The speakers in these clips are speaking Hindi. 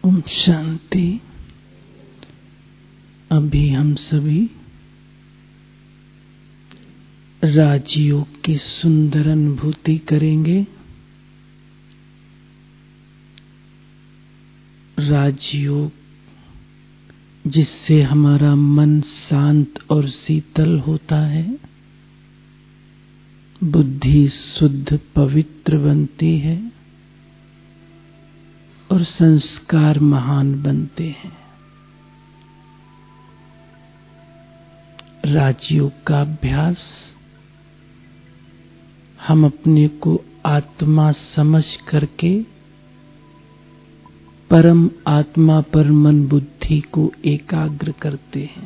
ओम शांति। अभी हम सभी राजयोग की सुंदर अनुभूति करेंगे। राजयोग जिससे हमारा मन शांत और शीतल होता है, बुद्धि शुद्ध पवित्र बनती है और संस्कार महान बनते हैं। राजयोग का अभ्यास हम अपने को आत्मा समझ करके परम आत्मा पर मन बुद्धि को एकाग्र करते हैं।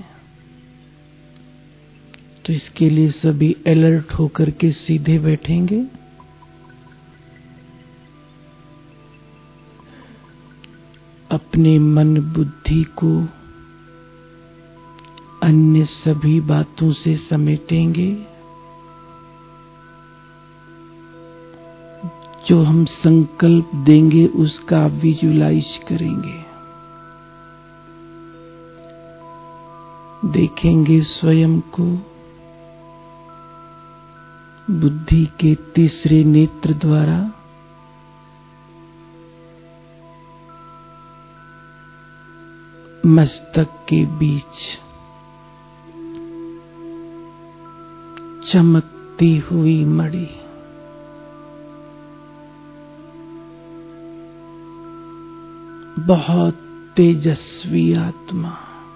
तो इसके लिए सभी अलर्ट होकर के सीधे बैठेंगे। अपने मन बुद्धि को अन्य सभी बातों से समेटेंगे। जो हम संकल्प देंगे उसका विजुलाइज करेंगे। देखेंगे स्वयं को बुद्धि के तीसरे नेत्र द्वारा। मस्तक के बीच चमकती हुई मणि, बहुत तेजस्वी आत्मा,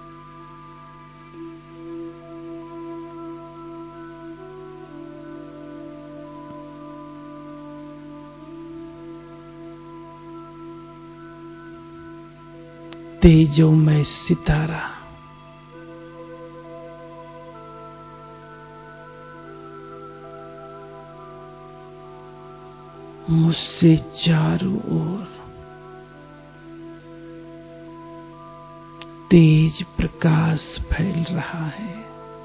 तेजोमय सितारा, मुझसे चारों ओर तेज प्रकाश फैल रहा है।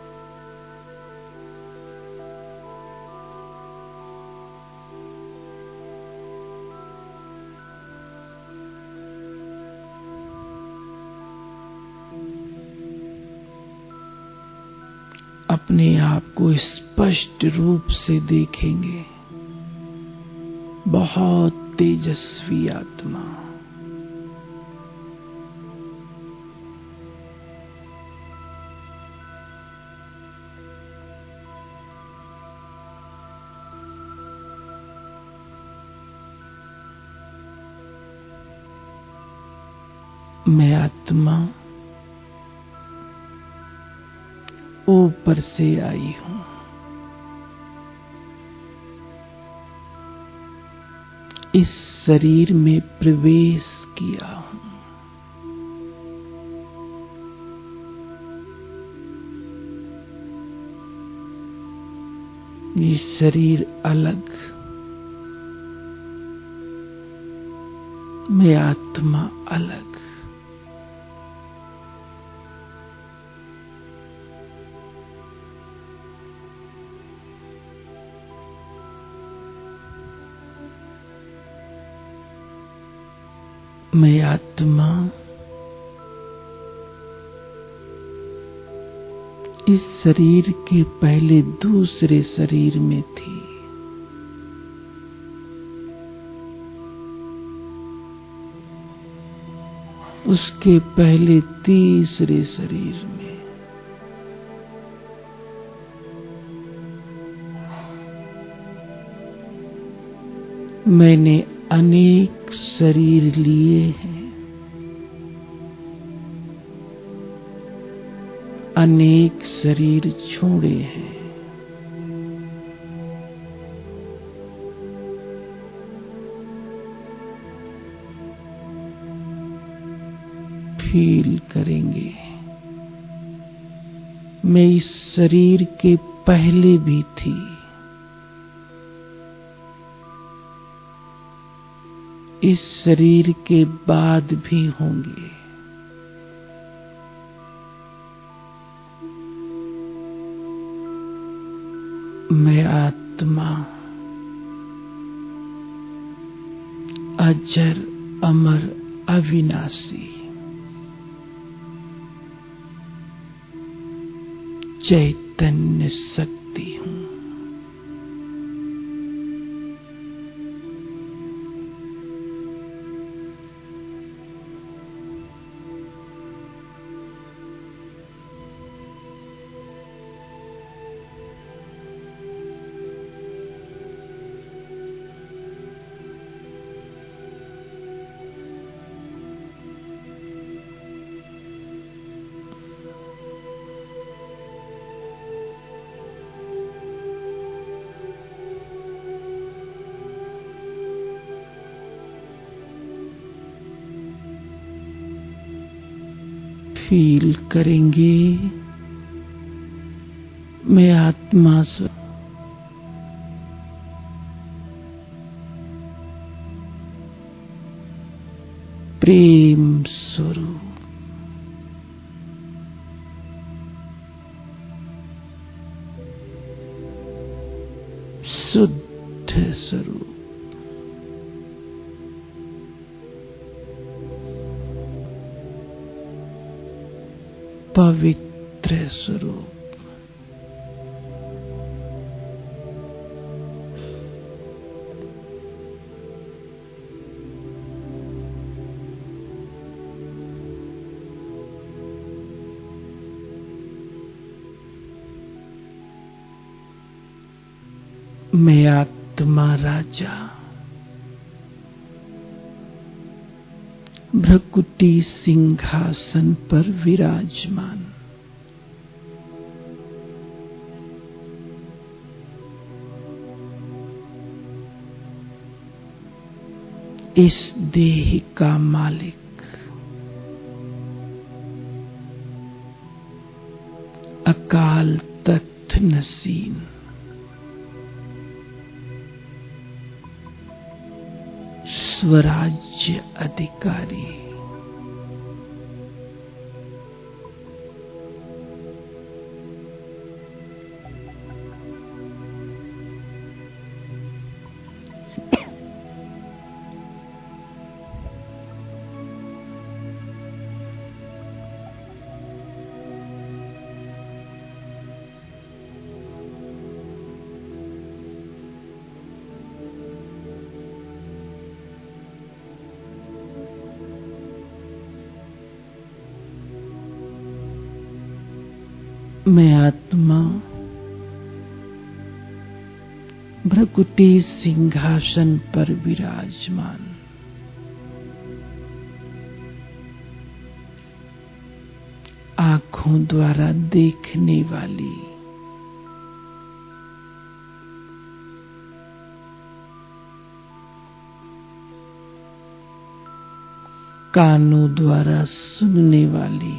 अपने आप को स्पष्ट रूप से देखेंगे। बहुत तेजस्वी आत्मा, मैं आत्मा ऊपर से आई हूं। इस शरीर में प्रवेश किया हूं। ये शरीर अलग, मैं आत्मा अलग। मैं आत्मा इस शरीर के पहले दूसरे शरीर में थी। उसके पहले तीसरे शरीर में। मैंने अनेक शरीर लिए हैं, अनेक शरीर छोड़े हैं। फील करेंगे, मैं इस शरीर के पहले भी थी, इस शरीर के बाद भी होंगे। मैं आत्मा अजर अमर अविनाशी चैतन्य शक्ति हूँ। फील करेंगे मैं आत्मा से प्रेम स्वरूप शुद्ध स्वरूप पवित्र स्वरूप मैं आत्मा राजा भ्रकुटी सिंहासन पर विराजमान इस देह का मालिक अकाल तख्त नसीन स्वराज्य अधिकारी मैं आत्मा भ्रकुटी सिंहासन पर विराजमान आंखों द्वारा देखने वाली कानों द्वारा सुनने वाली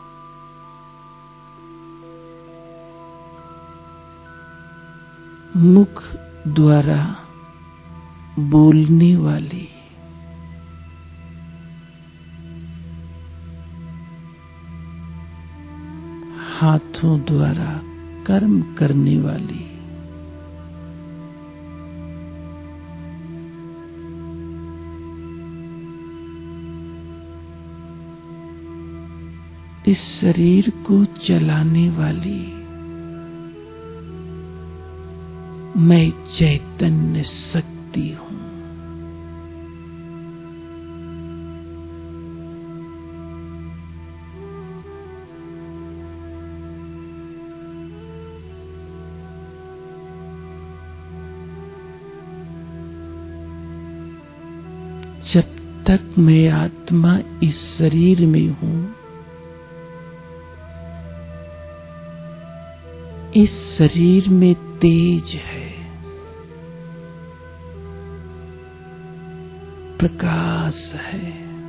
मुख द्वारा बोलने वाली हाथों द्वारा कर्म करने वाली इस शरीर को चलाने वाली मैं चैतन्य शक्ति हूँ। जब तक मैं आत्मा इस शरीर में हूँ, इस शरीर में तेज है, प्रकाश है,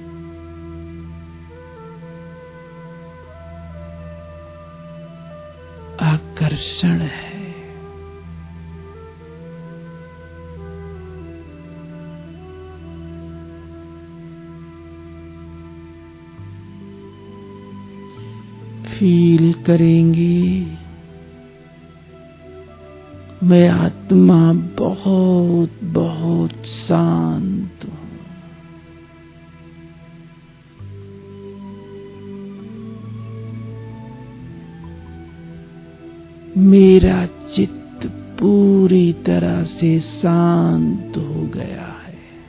आकर्षण है, फील करेंगे मैं आत्मा बहुत बहुत शांत हूँ। मेरा चित्त पूरी तरह से शांत हो गया है।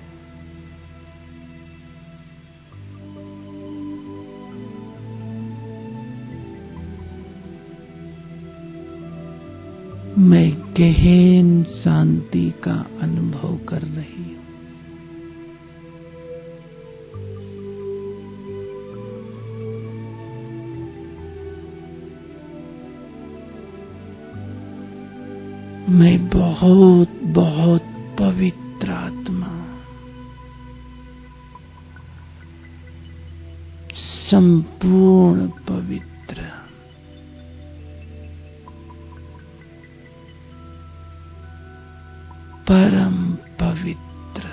मैं गहन शांति का अनुभव कर रही हूँ। मैं बहुत बहुत पवित्र आत्मा, संपूर्ण पवित्र, परम पवित्र,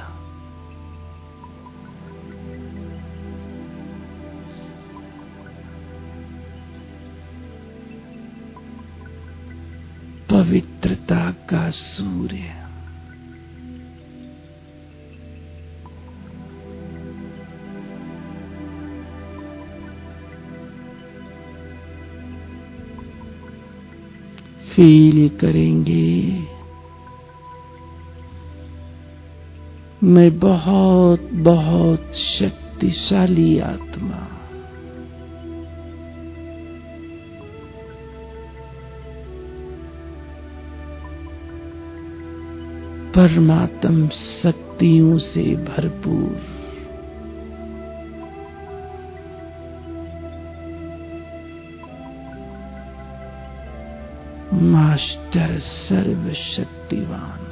पवित्रता का सूर्य, फील करेंगे मैं बहुत बहुत शक्तिशाली आत्मा, परमात्म शक्तियों से भरपूर, मास्टर सर्वशक्तिवान,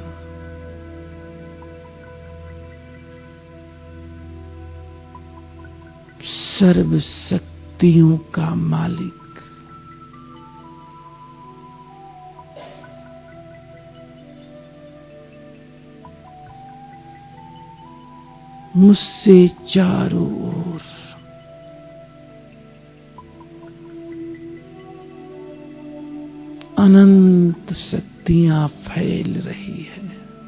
सर्व शक्तियों का मालिक, मुझसे चारों ओर अनंत शक्तियां फैल रही है।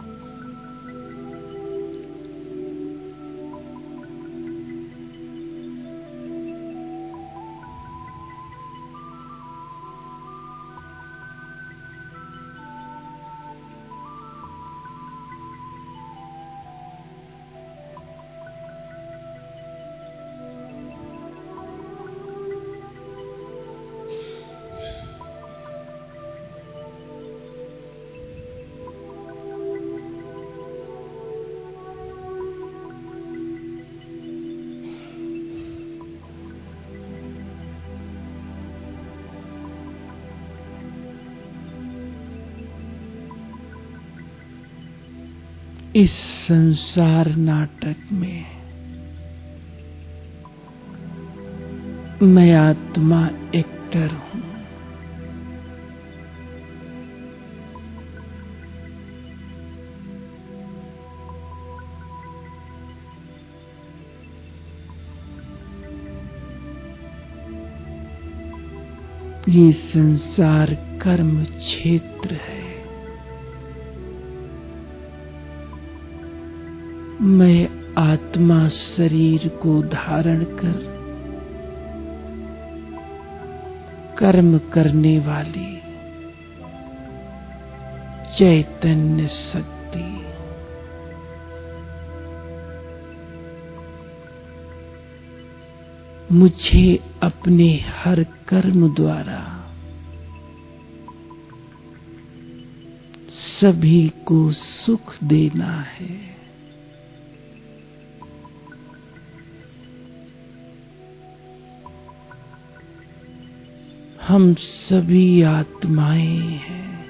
इस संसार नाटक में मैं आत्मा एक्टर हूँ। ये संसार कर्म क्षेत्र है। मैं आत्मा शरीर को धारण कर कर्म करने वाली चैतन्य शक्ति, मुझे अपने हर कर्म द्वारा सभी को सुख देना है। हम सभी आत्माएं हैं।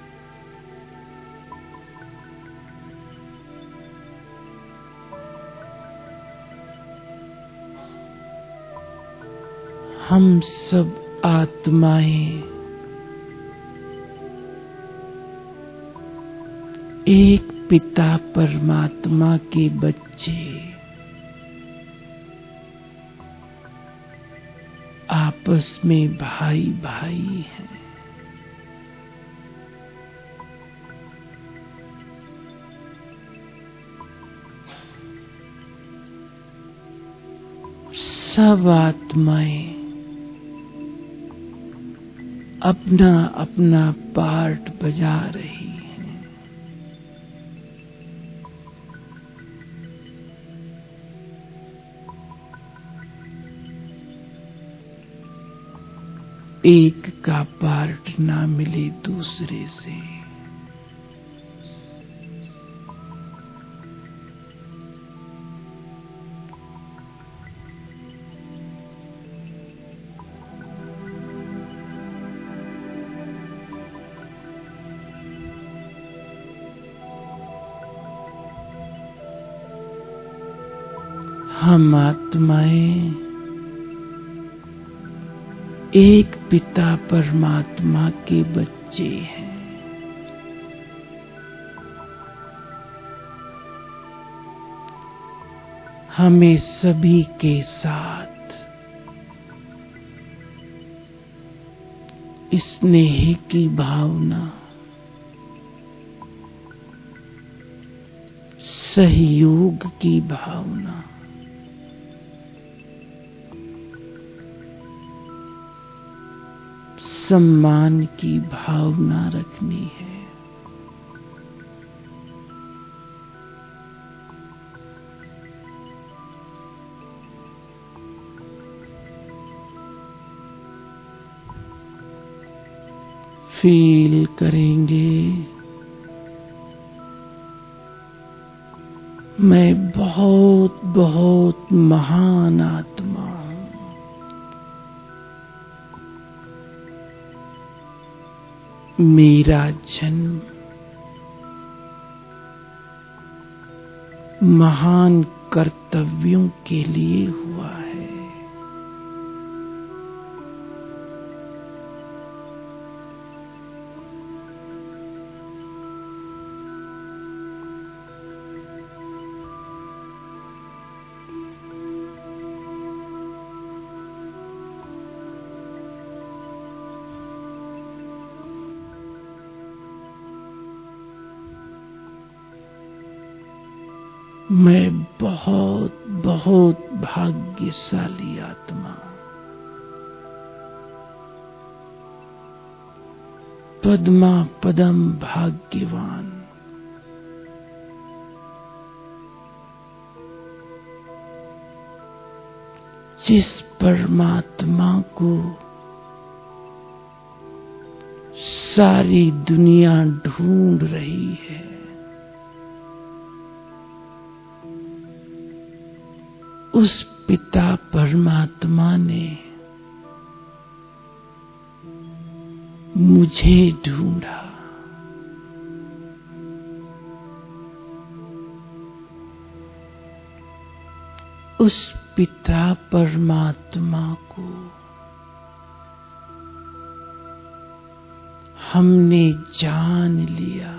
हम सब आत्माएं एक पिता परमात्मा के बच्चे, आपस में भाई भाई हैं। सब आत्माएं अपना अपना पार्ट बजा रही हैं। एक का पार्ट ना मिले दूसरे से, हम आत्माएं एक पिता परमात्मा के बच्चे हैं। हमें सभी के साथ स्नेह की भावना, सहयोग की भावना, सम्मान की भावना रखनी है। फील करेंगे, मैं बहुत बहुत महान आत्मा हूँ। मेरा जन्म महान कर्तव्यों के लिए हुआ है। मैं बहुत बहुत भाग्यशाली आत्मा, पद्मा पदम भाग्यवान। जिस परमात्मा को सारी दुनिया ढूंढ रही है, उस पिता परमात्मा ने मुझे ढूंढा। उस पिता परमात्मा को हमने जान लिया,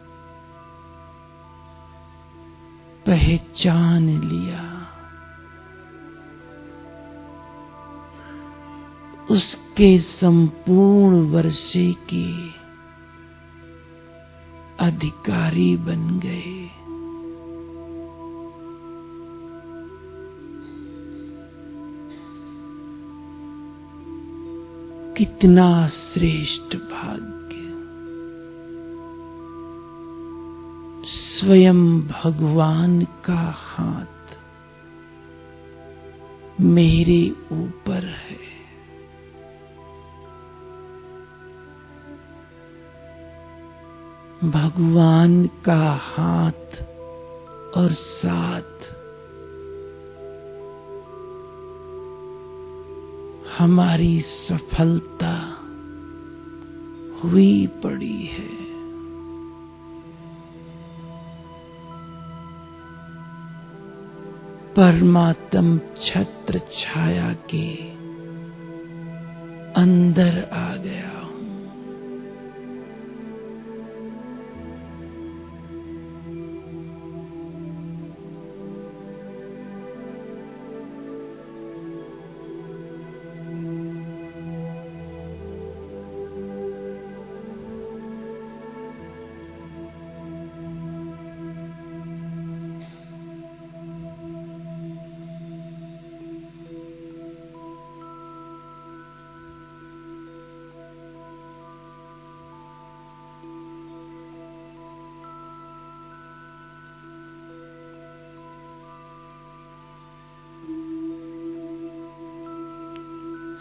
पहचान लिया। उसके संपूर्ण वर्षे के अधिकारी बन गए। कितना श्रेष्ठ भाग्य! स्वयं भगवान का हाथ मेरे ऊपर है। भगवान का हाथ और साथ हमारी सफलता हुई पड़ी है। परमात्म छत्र छाया के अंदर आ गया हूं।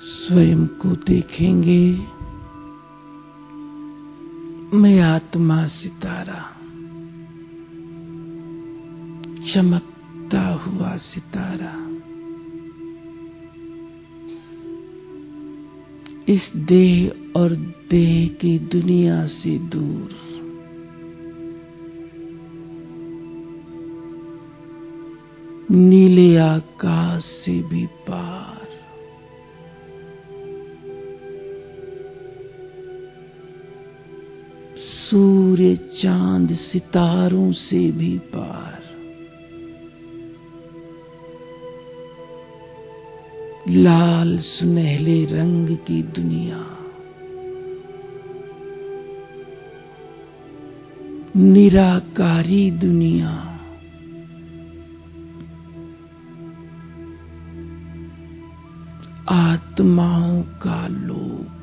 स्वयं को देखेंगे, मैं आत्मा सितारा, चमकता हुआ सितारा, इस देह और देह की दुनिया से दूर, नीले आकाश से भी पार, सूर्य चांद सितारों से भी पार, लाल सुनहले रंग की दुनिया, निराकारी दुनिया, आत्माओं का लोक,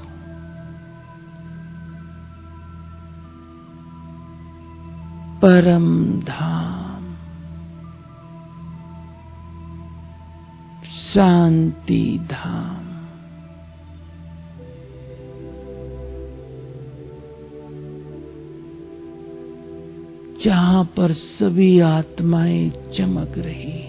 परम धाम, शांति धाम, जहां पर सभी आत्माएं चमक रही हैं।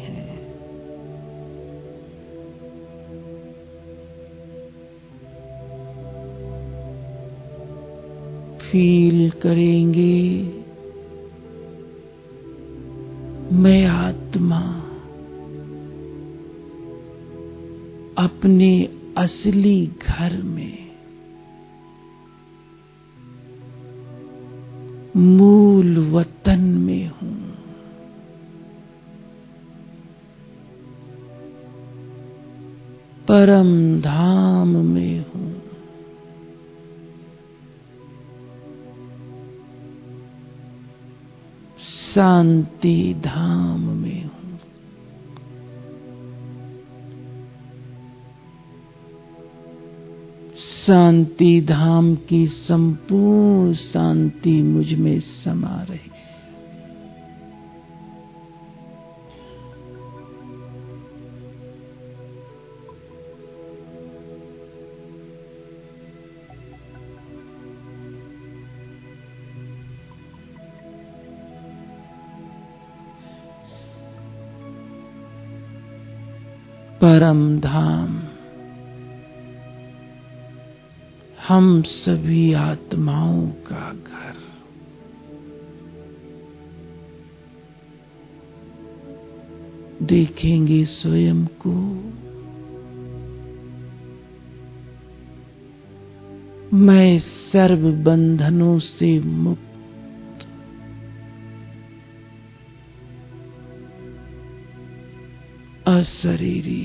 फील करेंगे, मैं आत्मा अपने असली घर में, मूल वतन में हूं। परम धाम में हूं। शांति धाम में हूं। शांति धाम की संपूर्ण शांति मुझ में समा रही। परम धाम हम सभी आत्माओं का घर। देखेंगे स्वयं को, मैं सर्व बंधनों से मुक्त, अशरीरी,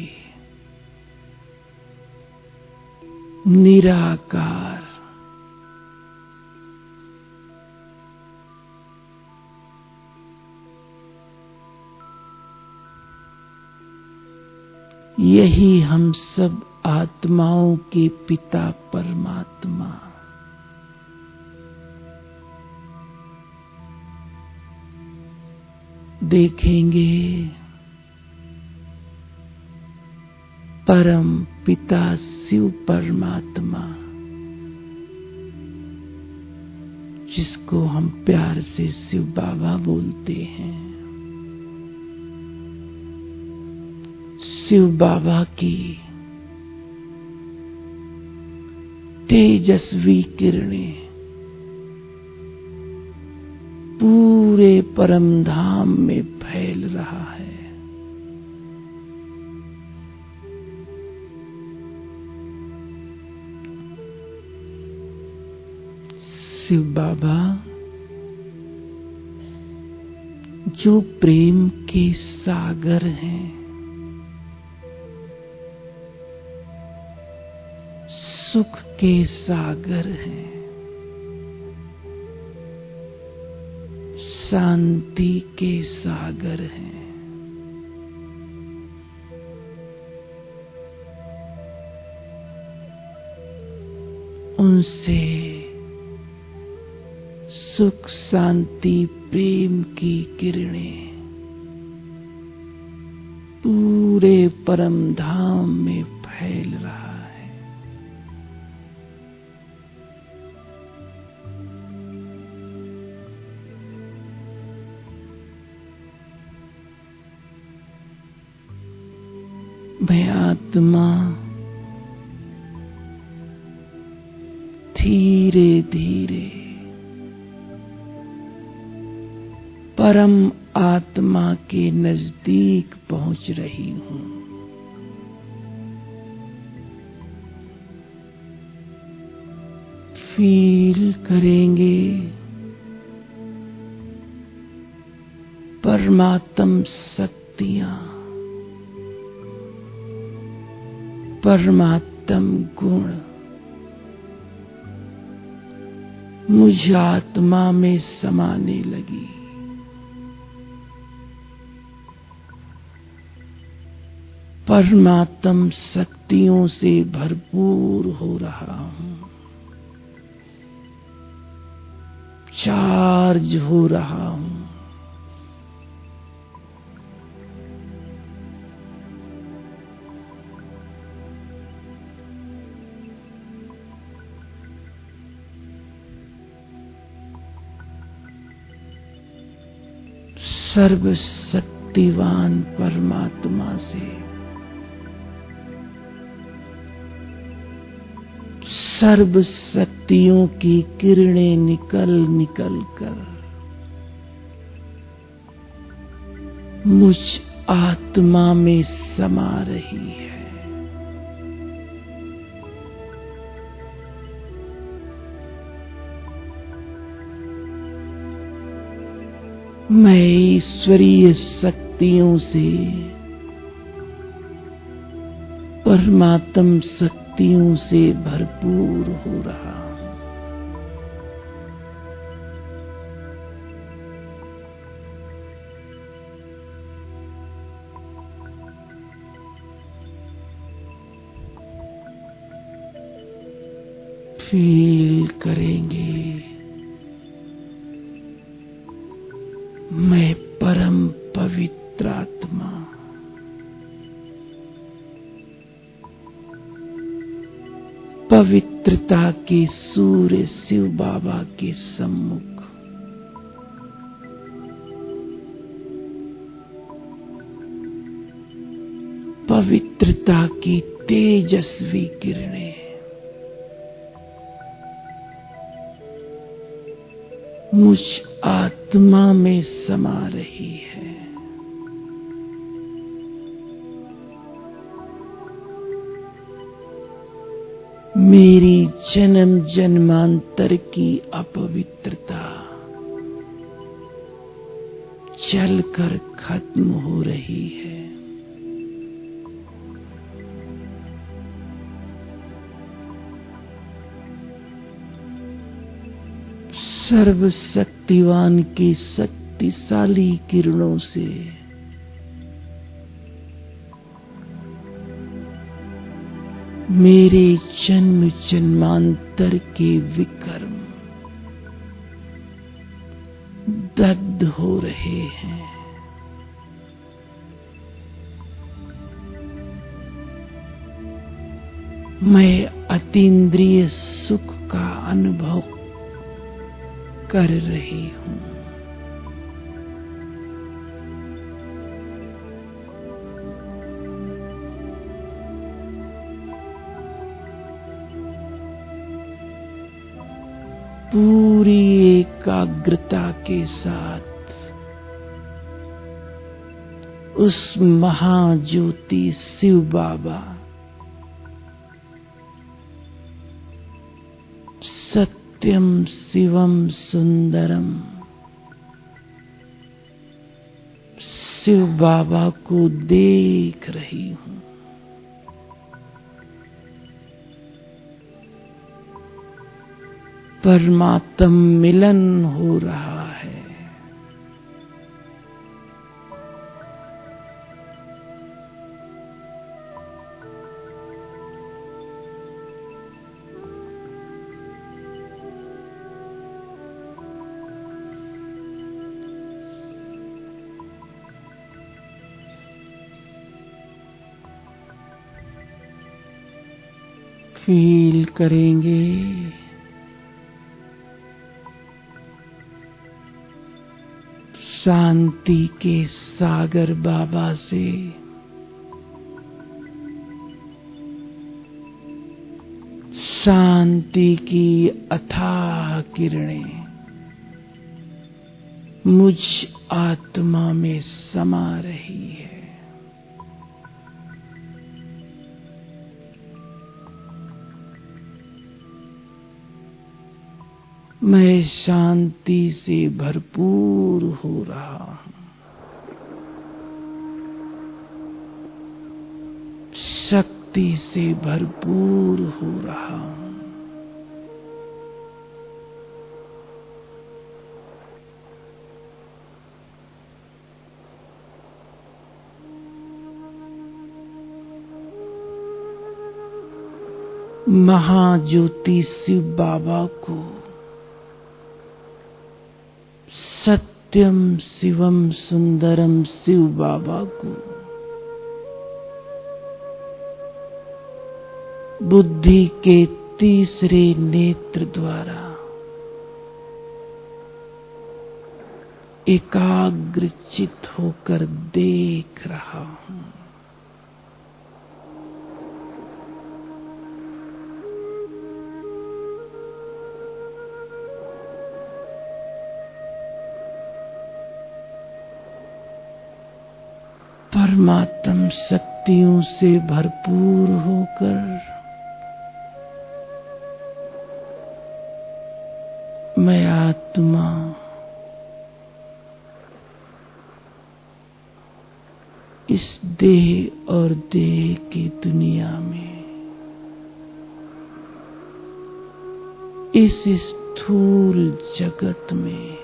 निराकार, यही हम सब आत्माओं के पिता परमात्मा। देखेंगे परम पिता शिव परमात्मा, जिसको हम प्यार से शिव बाबा बोलते हैं। शिव बाबा की तेजस्वी किरणें पूरे परम धाम में फैल रहा है। शिव बाबा जो प्रेम के सागर हैं, सुख के सागर हैं, शांति के सागर हैं, उनसे सुख शांति प्रेम की किरणें पूरे परम धाम में फैल रहा है। आत्मा धीरे धीरे परम आत्मा के नजदीक पहुंच रही हूं। फील करेंगे परमात्म शक्तियां, परमात्म गुण मुझ आत्मा में समाने लगी। परमात्म शक्तियों से भरपूर हो रहा हूं, चार्ज हो रहा हूं। सर्वशक्तिवान परमात्मा से सर्व शक्तियों की किरणें निकल निकल कर मुझ आत्मा में समा रही है। मैं ईश्वरीय शक्तियों से परमात्म शक्तियों से भरपूर हो रहा हूं। फील करेंगे मैं परम पवित्र आत्मा पवित्रता के सूर्य शिव बाबा के सम्मुख पवित्रता की तेजस्वी किरणें मुझ आत्मा में समा रही है। मेरी जन्म जन्मांतर की अपवित्रता जलकर खत्म हो रही है। सर्वशक्तिवान की शक्तिशाली किरणों से मेरे जन्म जन्मांतर के विकर्म दग्ध हो रहे हैं। मैं अतीन्द्रिय सुख का अनुभव कर रही हूं। पूरी एकाग्रता के साथ उस महाज्योति शिव बाबा सत्यम शिवम सुंदरम शिव बाबा को देख रही हूं। परमात्म मिलन हो रहा है। फील करेंगे शांति के सागर बाबा से शांति की अथाह किरणें मुझ आत्मा में समा रही है। मैं शांति से भरपूर हो रहा हूं, शक्ति से भरपूर हो रहा हूं। महाज्योति शिव बाबा को, सत्यम शिवम सुंदरम शिव बाबा को बुद्धि के तीसरे नेत्र द्वारा एकाग्रचित होकर देख रहा हूं। परमात्म शक्तियों से भरपूर होकर मैं आत्मा इस देह और देह की दुनिया में, इस स्थूल जगत में,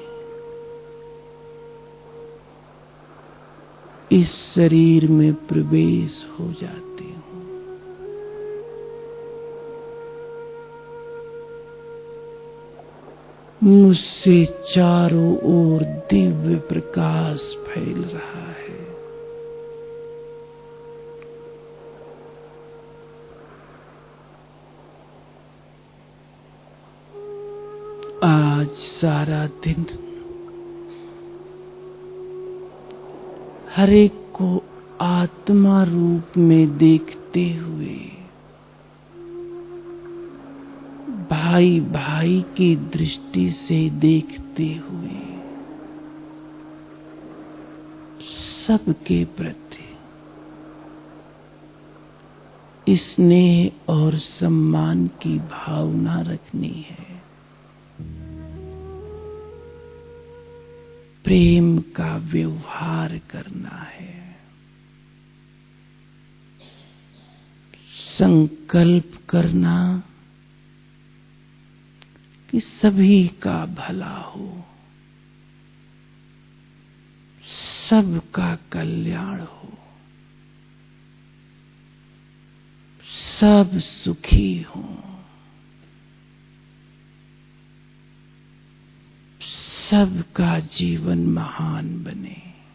इस शरीर में प्रवेश हो जाती हूँ। मुझसे चारों ओर दिव्य प्रकाश फैल रहा है। आज सारा दिन हर एक को आत्मा रूप में देखते हुए, भाई भाई की दृष्टि से देखते हुए, सबके प्रति स्नेह और सम्मान की भावना रखनी है। प्रेम का व्यवहार करना है। संकल्प करना कि सभी का भला हो, सबका कल्याण हो, सब सुखी हो, सबका जीवन महान बने।